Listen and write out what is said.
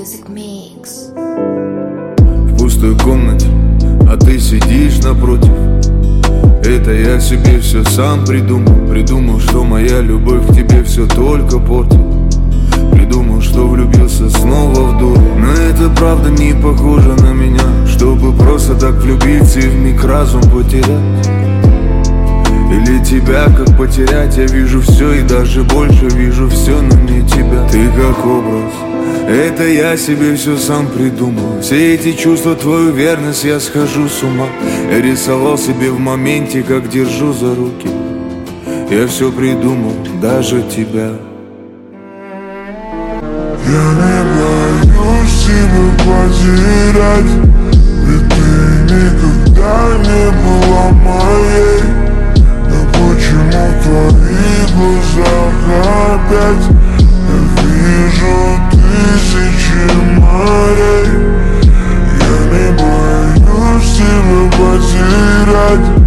Music Mix. В пустой комнате, а ты сидишь напротив. Это я себе все сам придумал, что моя любовь к тебе все только портит. Придумал, что влюбился снова в дуру. Но это правда не похоже на меня, чтобы просто так влюбиться и вмиг разум потерять. Или тебя как потерять, я вижу все и даже больше вижу все, но не тебя. Ты как образ, это я себе все сам придумал. Все эти чувства, твою верность, я схожу с ума. Я рисовал себе в моменте, как держу за руки. Я все придумал, даже тебя. Я не боюсь тебя потерять, ведь ты никогда не была моей. Почему в твоих глазах опять я вижу тысячи морей? Я не боюсь тебя потерять.